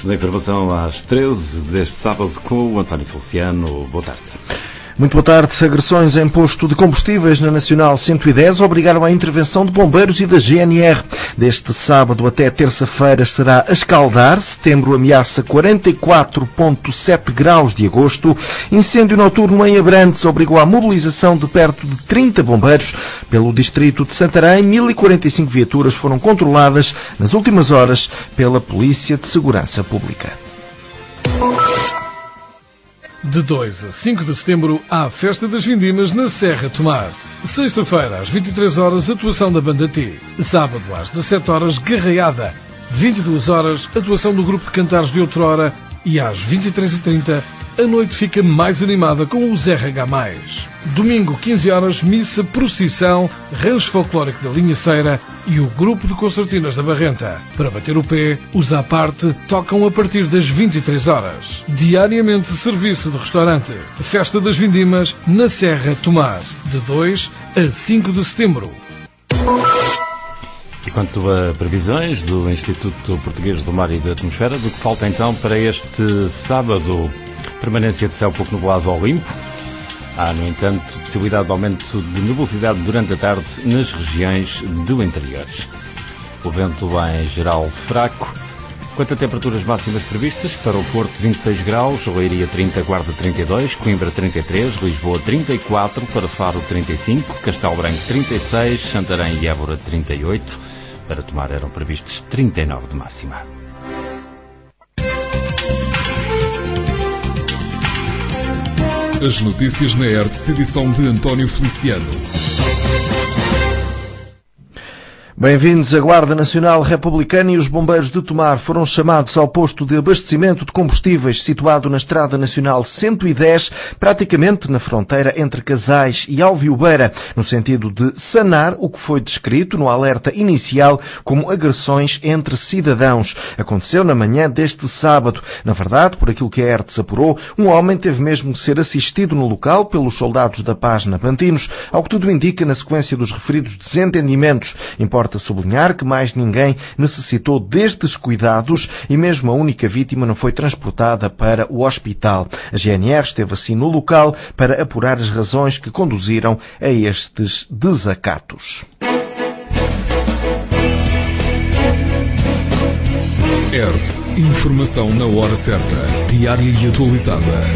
da informação às 13 deste sábado com o António Feliciano. Boa tarde. Muito boa tarde. Agressões em posto de combustíveis na Nacional 110 obrigaram à intervenção de bombeiros e da GNR. Deste sábado até terça-feira será a escaldar. Setembro ameaça 44,7 graus de agosto. Incêndio noturno em Abrantes obrigou à mobilização de perto de 30 bombeiros. Pelo distrito de Santarém, 1045 viaturas foram controladas nas últimas horas pela Polícia de Segurança Pública. De 2 a 5 de setembro, há a Festa das Vindimas na Serra Tomar. Sexta-feira, às 23 horas, atuação da Banda T. Sábado, às 17 horas, Garraiada. 22 horas, atuação do Grupo de Cantares de Outrora. E às 23h30, a noite fica mais animada com os RH+. Domingo, 15 horas, missa, procissão, rancho folclórico da Linhaceira e o grupo de concertinas da Barrenta. Para bater o pé, os à parte tocam a partir das 23 horas. Diariamente serviço de restaurante. Festa das Vindimas na Serra Tomar, de 2 a 5 de setembro. E quanto a previsões do Instituto Português do Mar e da Atmosfera, do que falta então para este sábado? Permanência de céu pouco nublado ao limpo. Há, no entanto, possibilidade de aumento de nubosidade durante a tarde nas regiões do interior. O vento vai em geral fraco. Quanto a temperaturas máximas previstas, para o Porto 26 graus, Leiria 30, Guarda 32, Coimbra 33, Lisboa 34, para Faro 35, Castelo Branco 36, Santarém e Évora 38, para Tomar eram previstos 39 de máxima. As notícias na ERTE, edição de António Feliciano. Bem-vindos. A Guarda Nacional Republicana e os bombeiros de Tomar foram chamados ao posto de abastecimento de combustíveis situado na Estrada Nacional 110, praticamente na fronteira entre Casais e Alviobeira, no sentido de sanar o que foi descrito no alerta inicial como agressões entre cidadãos. Aconteceu na manhã deste sábado. Na verdade, por aquilo que a ERTE apurou, um homem teve mesmo de ser assistido no local pelos soldados da paz na Pantinos, ao que tudo indica na sequência dos referidos desentendimentos. Importa sublinhar que mais ninguém necessitou destes cuidados e mesmo a única vítima não foi transportada para o hospital. A GNR esteve assim no local para apurar as razões que conduziram a estes desacatos. ERTE. Informação na hora certa. Diária e atualizada.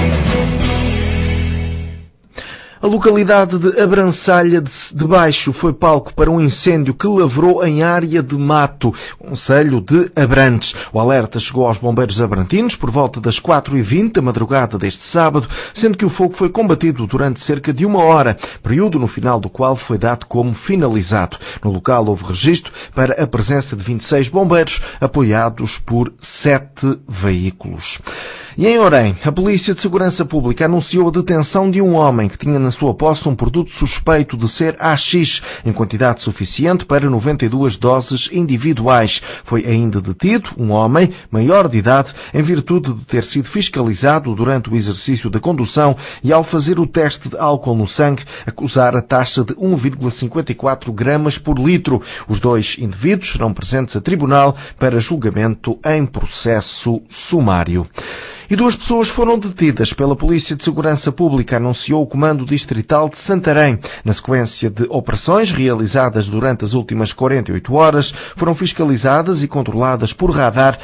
A localidade de Abrançalha de Baixo foi palco para um incêndio que lavrou em área de mato, concelho de Abrantes. O alerta chegou aos bombeiros abrantinos por volta das 4h20 da madrugada deste sábado, sendo que o fogo foi combatido durante cerca de 1 hora, período no final do qual foi dado como finalizado. No local houve registro para a presença de 26 bombeiros, apoiados por 7 veículos. E em Orém, a Polícia de Segurança Pública anunciou a detenção de um homem que tinha na sua posse um produto suspeito de ser AX, em quantidade suficiente para 92 doses individuais. Foi ainda detido um homem, maior de idade, em virtude de ter sido fiscalizado durante o exercício da condução e ao fazer o teste de álcool no sangue, acusar a taxa de 1,54 gramas por litro. Os 2 indivíduos serão presentes a tribunal para julgamento em processo sumário. E 2 pessoas foram detidas pela Polícia de Segurança Pública, anunciou o Comando Distrital de Santarém. Na sequência de operações realizadas durante as últimas 48 horas, foram fiscalizadas e controladas por radar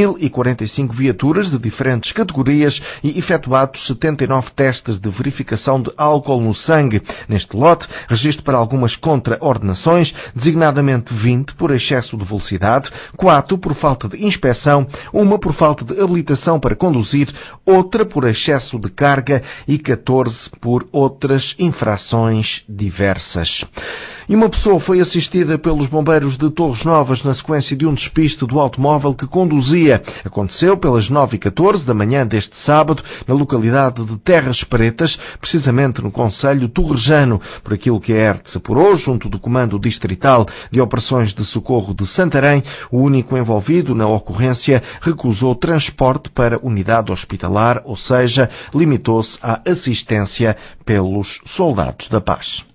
1045 viaturas de diferentes categorias e efetuados 79 testes de verificação de álcool no sangue. Neste lote, registro para algumas contraordenações, designadamente 20 por excesso de velocidade, 4 por falta de inspeção, 1 por falta de habilitação para conduzir, outra por excesso de carga e 14 por outras infrações diversas. E uma pessoa foi assistida pelos bombeiros de Torres Novas na sequência de um despiste do automóvel que conduzia. Aconteceu pelas 9h14 da manhã deste sábado, na localidade de Terras Pretas, precisamente no concelho torrejano. Por aquilo que a ERTE apurou, junto do Comando Distrital de Operações de Socorro de Santarém, o único envolvido na ocorrência recusou transporte para unidade hospitalar, ou seja, limitou-se à assistência pelos soldados da paz.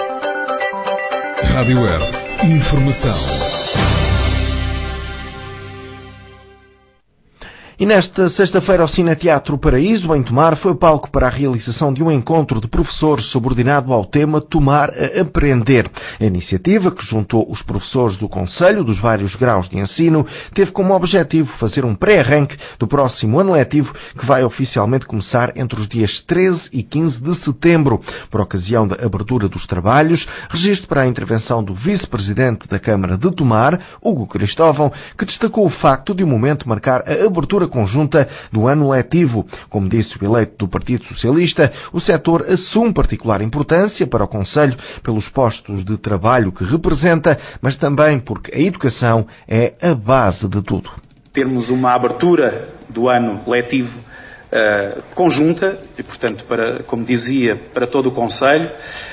Rádio Informação. E nesta sexta-feira o Cineteatro Paraíso, em Tomar, foi palco para a realização de um encontro de professores subordinado ao tema Tomar a Aprender. A iniciativa, que juntou os professores do Conselho dos vários graus de ensino, teve como objetivo fazer um pré-arranque do próximo ano letivo, que vai oficialmente começar entre os dias 13 e 15 de setembro. Por ocasião da abertura dos trabalhos, registro para a intervenção do vice-presidente da Câmara de Tomar, Hugo Cristóvão, que destacou o facto de o momento marcar a abertura conjunta do ano letivo. Como disse o eleito do Partido Socialista, o setor assume particular importância para o Conselho pelos postos de trabalho que representa, mas também porque a educação é a base de tudo. Termos uma abertura do ano letivo conjunta, e portanto, como dizia, para todo o Conselho,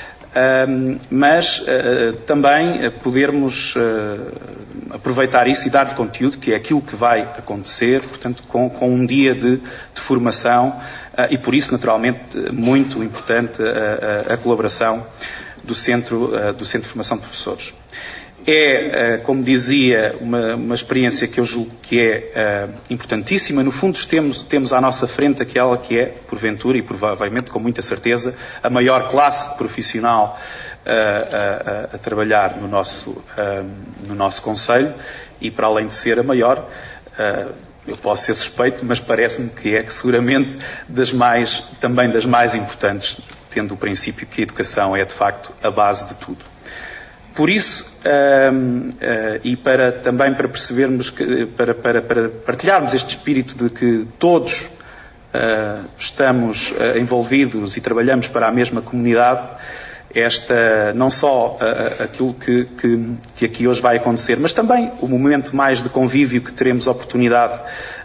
mas também podermos aproveitar isso e dar-lhe conteúdo, que é aquilo que vai acontecer, portanto, com um dia de formação, e por isso, naturalmente, muito importante a colaboração do Centro de Formação de Professores. É, como dizia, uma experiência que eu julgo que é importantíssima. No fundo, temos à nossa frente aquela que é, porventura e provavelmente com muita certeza, a maior classe profissional a trabalhar no nosso Conselho, e para além de ser a maior, eu posso ser suspeito, mas parece-me que é seguramente também das mais importantes, tendo o princípio que a educação é de facto a base de tudo. Por isso, e também para percebermos, para partilharmos este espírito de que todos estamos envolvidos e trabalhamos para a mesma comunidade, não só aquilo que aqui hoje vai acontecer, mas também o momento mais de convívio que teremos a oportunidade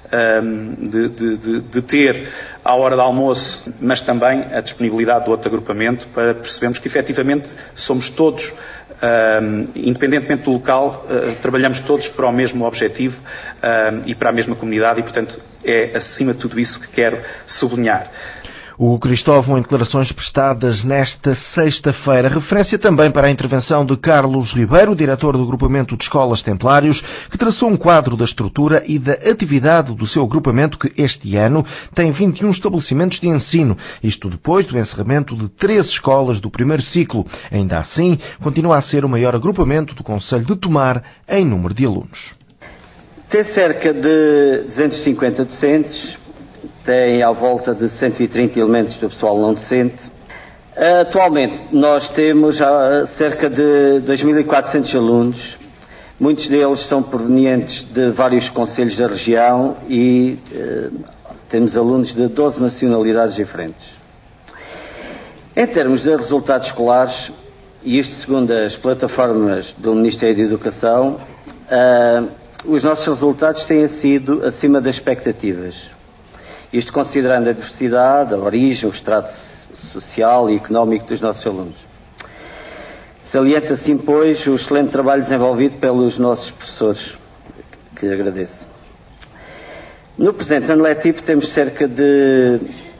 de ter à hora do almoço, mas também a disponibilidade do outro agrupamento, para percebermos que efetivamente somos todos, independentemente do local, trabalhamos todos para o mesmo objetivo e para a mesma comunidade, e portanto é acima de tudo isso que quero sublinhar. O Cristóvão, em declarações prestadas nesta sexta-feira, referência também para a intervenção de Carlos Ribeiro, diretor do agrupamento de escolas Templários, que traçou um quadro da estrutura e da atividade do seu agrupamento, que este ano tem 21 estabelecimentos de ensino, isto depois do encerramento de 13 escolas do primeiro ciclo. Ainda assim, continua a ser o maior agrupamento do Conselho de Tomar em número de alunos. Tem cerca de 250 docentes, tem à volta de 130 elementos do pessoal não docente. Atualmente nós temos cerca de 2.400 alunos, muitos deles são provenientes de vários concelhos da região e temos alunos de 12 nacionalidades diferentes. Em termos de resultados escolares, e isto segundo as plataformas do Ministério da Educação, os nossos resultados têm sido acima das expectativas. Isto considerando a diversidade, a origem, o extrato social e económico dos nossos alunos. Salienta assim, pois, o excelente trabalho desenvolvido pelos nossos professores, que agradeço. No presente ano letivo temos cerca de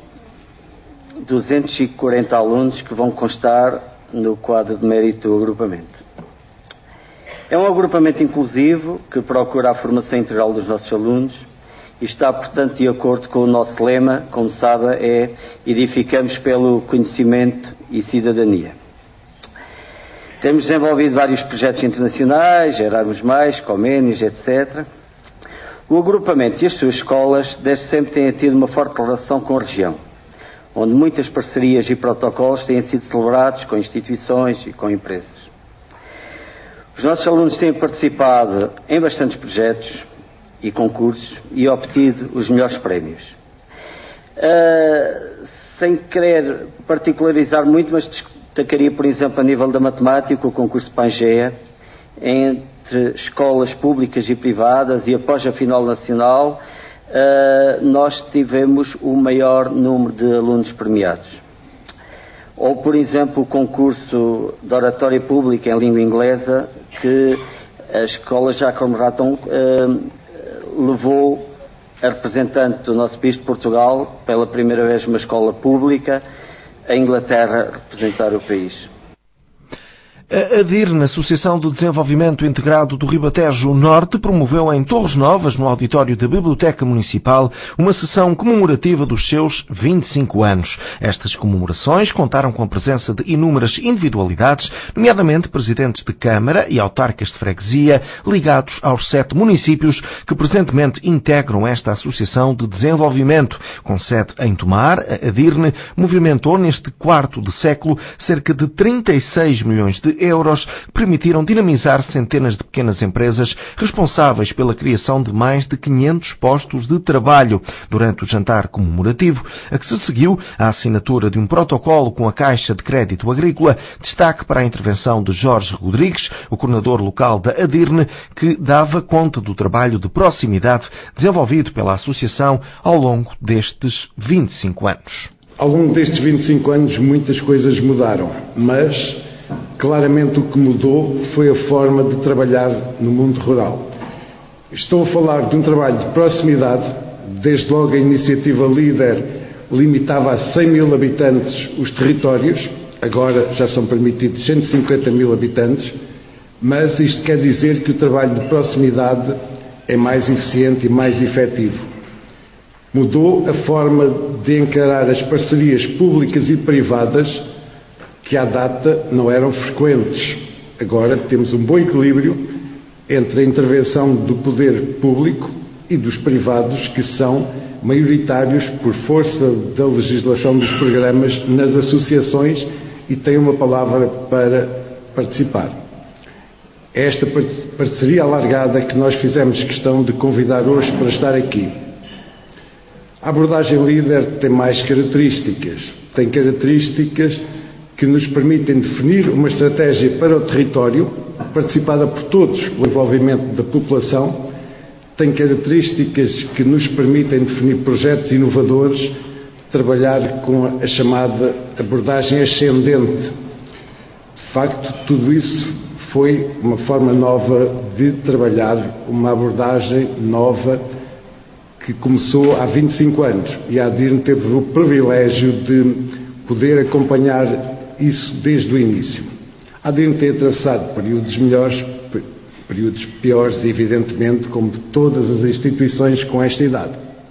240 alunos que vão constar no quadro de mérito do agrupamento. É um agrupamento inclusivo que procura a formação integral dos nossos alunos e está, portanto, de acordo com o nosso lema, como sabe, é edificamos pelo conhecimento e cidadania. Temos desenvolvido vários projetos internacionais, Erasmus+, Comenius, etc. O agrupamento e as suas escolas desde sempre têm tido uma forte relação com a região, onde muitas parcerias e protocolos têm sido celebrados com instituições e com empresas. Os nossos alunos têm participado em bastantes projetos e concursos e obtido os melhores prémios. Sem querer particularizar muito, mas destacaria, por exemplo, a nível da matemática, o concurso Pangea, entre escolas públicas e privadas, e após a final nacional, nós tivemos o maior número de alunos premiados. Ou, por exemplo, o concurso de oratória pública em língua inglesa, que a escola Jacques Raton levou a representante do nosso país de Portugal, pela primeira vez uma escola pública, a Inglaterra representar o país. A ADIRN, Associação de Desenvolvimento Integrado do Ribatejo Norte, promoveu em Torres Novas, no auditório da Biblioteca Municipal, uma sessão comemorativa dos seus 25 anos. Estas comemorações contaram com a presença de inúmeras individualidades, nomeadamente presidentes de Câmara e autarcas de freguesia, ligados aos 7 municípios que presentemente integram esta Associação de Desenvolvimento. Com sede em Tomar, a ADIRN movimentou neste quarto de século cerca de 36 milhões de euros que permitiram dinamizar centenas de pequenas empresas responsáveis pela criação de mais de 500 postos de trabalho. Durante o jantar comemorativo, a que se seguiu a assinatura de um protocolo com a Caixa de Crédito Agrícola, destaque para a intervenção de Jorge Rodrigues, o coordenador local da ADIRN, que dava conta do trabalho de proximidade desenvolvido pela Associação ao longo destes 25 anos. Ao longo destes 25 anos muitas coisas mudaram, mas claramente o que mudou foi a forma de trabalhar no mundo rural. Estou a falar de um trabalho de proximidade. Desde logo a iniciativa líder limitava a 100 mil habitantes os territórios, agora já são permitidos 150 mil habitantes, mas isto quer dizer que o trabalho de proximidade é mais eficiente e mais efetivo. Mudou a forma de encarar as parcerias públicas e privadas, que à data não eram frequentes. Agora temos um bom equilíbrio entre a intervenção do poder público e dos privados, que são maioritários por força da legislação dos programas nas associações e têm uma palavra para participar. É esta parceria alargada que nós fizemos questão de convidar hoje para estar aqui. A abordagem líder tem mais características. Tem características que nos permitem definir uma estratégia para o território, participada por todos, o envolvimento da população. Tem características que nos permitem definir projetos inovadores, trabalhar com a chamada abordagem ascendente. De facto, tudo isso foi uma forma nova de trabalhar, uma abordagem nova que começou há 25 anos e a ADIRN teve o privilégio de poder acompanhar isso desde o início. A ADIRN tem atravessado períodos melhores, períodos piores, evidentemente, como todas as instituições com esta idade.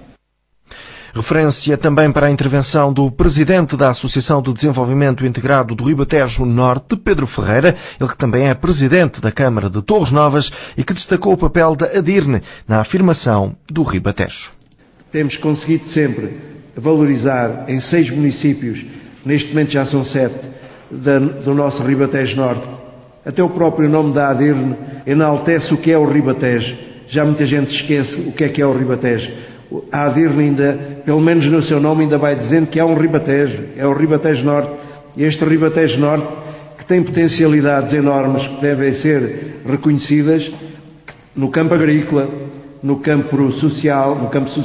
Referência também para a intervenção do presidente da Associação de Desenvolvimento Integrado do Ribatejo Norte, Pedro Ferreira, ele que também é presidente da Câmara de Torres Novas e que destacou o papel da ADIRN na afirmação do Ribatejo. Temos conseguido sempre valorizar em 6 municípios, neste momento já são 7, do nosso Ribatejo Norte. Até o próprio nome da ADIRN enaltece o que é o Ribatejo. Já muita gente esquece o que é o Ribatejo. A ADIRN ainda, pelo menos no seu nome, ainda vai dizendo que é um Ribatejo. É o Ribatejo Norte. E este Ribatejo Norte, que tem potencialidades enormes que devem ser reconhecidas no campo agrícola, no campo social,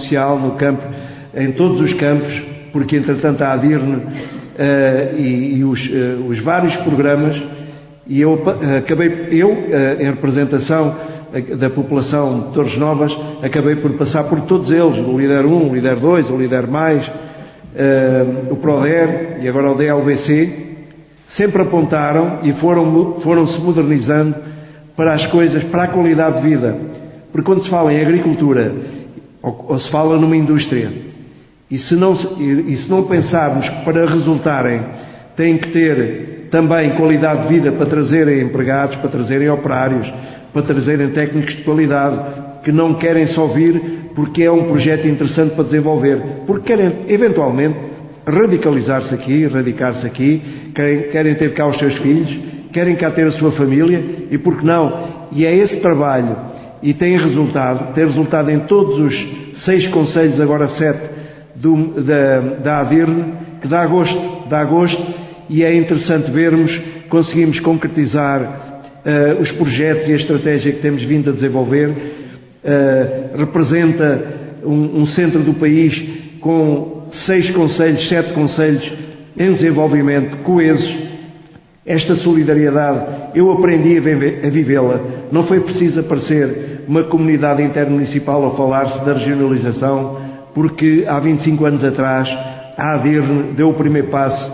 em todos os campos, porque entretanto a ADIRN e os vários programas, e eu em representação da população de Torres Novas, acabei por passar por todos eles, o Líder 1, o Líder 2, o Líder Mais, o PRODER e agora o DLBC, sempre apontaram e foram-se modernizando para as coisas, para a qualidade de vida. Porque quando se fala em agricultura, ou se fala numa indústria, e se não pensarmos que para resultarem têm que ter também qualidade de vida para trazerem empregados, para trazerem operários, para trazerem técnicos de qualidade, que não querem só vir porque é um projeto interessante para desenvolver, porque querem eventualmente radicalizar-se aqui, radicar-se aqui, querem ter cá os seus filhos, querem cá ter a sua família, e por que não? E é esse trabalho, e tem resultado em todos os 6 concelhos, agora 7, da ADIRN, que dá gosto, e é interessante vermos, conseguimos concretizar os projetos e a estratégia que temos vindo a desenvolver. Representa um centro do país com 6 concelhos, 7 concelhos em desenvolvimento, coesos. Esta solidariedade eu aprendi a vivê-la. Não foi preciso aparecer uma comunidade intermunicipal a falar-se da regionalização, porque há 25 anos atrás a ADIRN deu o primeiro passo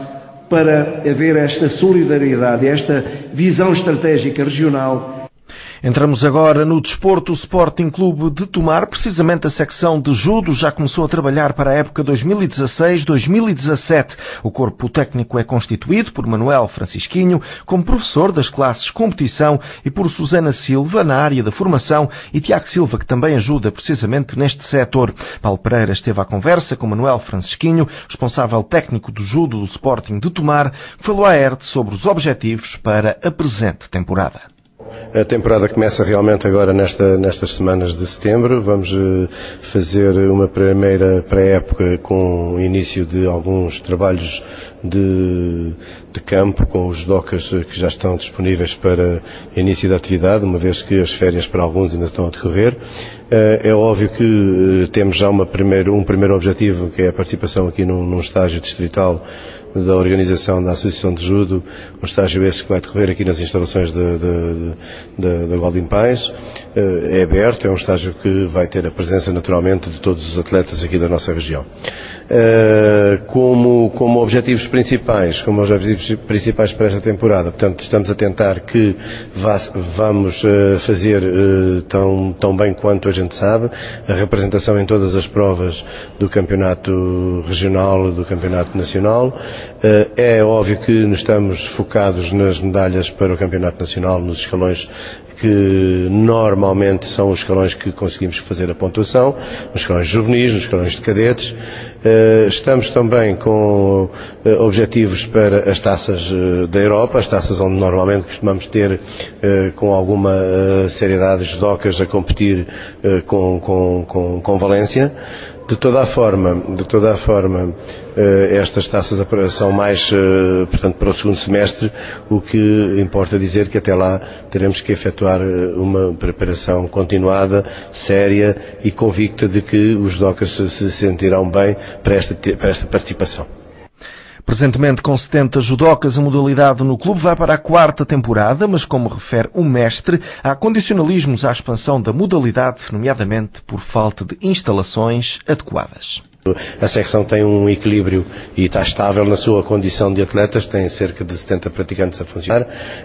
para haver esta solidariedade, esta visão estratégica regional. Entramos agora no desporto. O Sporting Clube de Tomar, precisamente a secção de judo, já começou a trabalhar para a época 2016-2017. O corpo técnico é constituído por Manuel Francisquinho, como professor das classes competição, e por Susana Silva, na área da formação, e Tiago Silva, que também ajuda precisamente neste setor. Paulo Pereira esteve à conversa com Manuel Francisquinho, responsável técnico do judo do Sporting de Tomar, que falou à ERT sobre os objetivos para a presente temporada. A temporada começa realmente agora nestas semanas de setembro. Vamos fazer uma primeira pré-época com o início de alguns trabalhos de campo, com os docas que já estão disponíveis para início da atividade, uma vez que as férias para alguns ainda estão a decorrer. É óbvio que temos já um primeiro objetivo, que é a participação aqui num estágio distrital da organização da Associação de Judo, um estágio esse que vai decorrer aqui nas instalações da Golden Pais. É aberto, é um estágio que vai ter a presença naturalmente de todos os atletas aqui da nossa região. Como objetivos principais para esta temporada, portanto, estamos a tentar que vamos fazer tão bem quanto a gente sabe, a representação em todas as provas do campeonato regional, do campeonato nacional. É óbvio que estamos focados nas medalhas para o campeonato nacional, nos escalões que normalmente são os escalões que conseguimos fazer a pontuação, nos escalões juvenis, nos escalões de cadetes. Estamos também com objetivos para as taças da Europa, as taças onde normalmente costumamos ter com alguma seriedade judocas a competir com Valência. De toda a forma, estas taças são mais, portanto, para o segundo semestre, o que importa dizer que até lá teremos que efetuar uma preparação continuada, séria e convicta de que os docas se sentirão bem para esta participação. Presentemente com 70 judocas, a modalidade no clube vai para a 4ª temporada, mas como refere o mestre, há condicionalismos à expansão da modalidade, nomeadamente por falta de instalações adequadas. A secção tem um equilíbrio e está estável na sua condição de atletas, tem cerca de 70 praticantes a funcionar.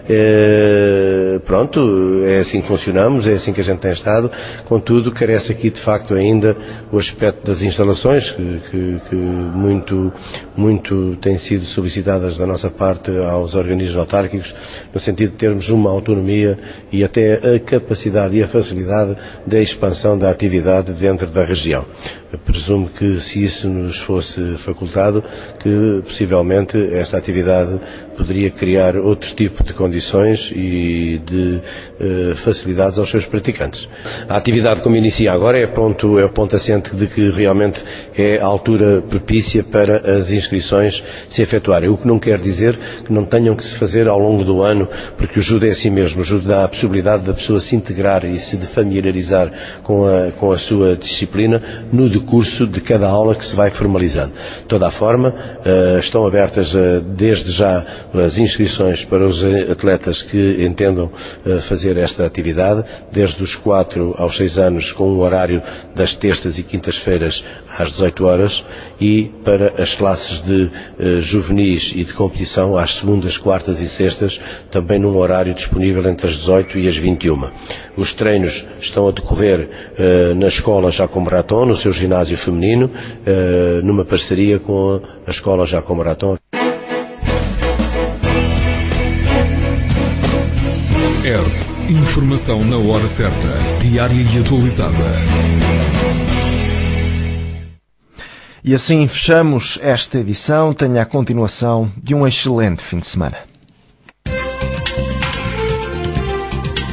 Pronto, é assim que funcionamos, é assim que a gente tem estado. Contudo, carece aqui de facto ainda o aspecto das instalações, que muito têm sido solicitadas da nossa parte aos organismos autárquicos, no sentido de termos uma autonomia e até a capacidade e a facilidade da expansão da atividade dentro da região. Presumo que se isso nos fosse facultado, que possivelmente esta atividade poderia criar outro tipo de condições e de facilidades aos seus praticantes. A atividade como inicia agora é o ponto assente de que realmente é a altura propícia para as inscrições se efetuarem, o que não quer dizer que não tenham que se fazer ao longo do ano, porque o judo é assim mesmo, o judo dá a possibilidade da pessoa se integrar e se familiarizar com a sua disciplina no decurso de cada aula que se vai formalizando. De toda a forma, estão abertas desde já as inscrições para os atletas que entendam fazer esta atividade, desde os 4 aos 6 anos, com um horário das terças e quintas-feiras às 18 horas, e para as classes de juvenis e de competição às segundas, quartas e sextas, também num horário disponível entre as 18 e as 21. Os treinos estão a decorrer na escola Jacome Raton, no seu ginásio feminino, numa parceria com a escola Jacome Raton. Informação na hora certa, diária e atualizada. E assim fechamos esta edição. Tenha a continuação de um excelente fim de semana.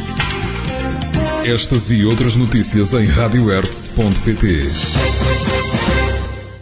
Estas e outras notícias em radioertz.pt.